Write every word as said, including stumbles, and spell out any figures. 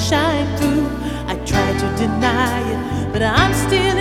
shine through. I try to deny it, but I'm still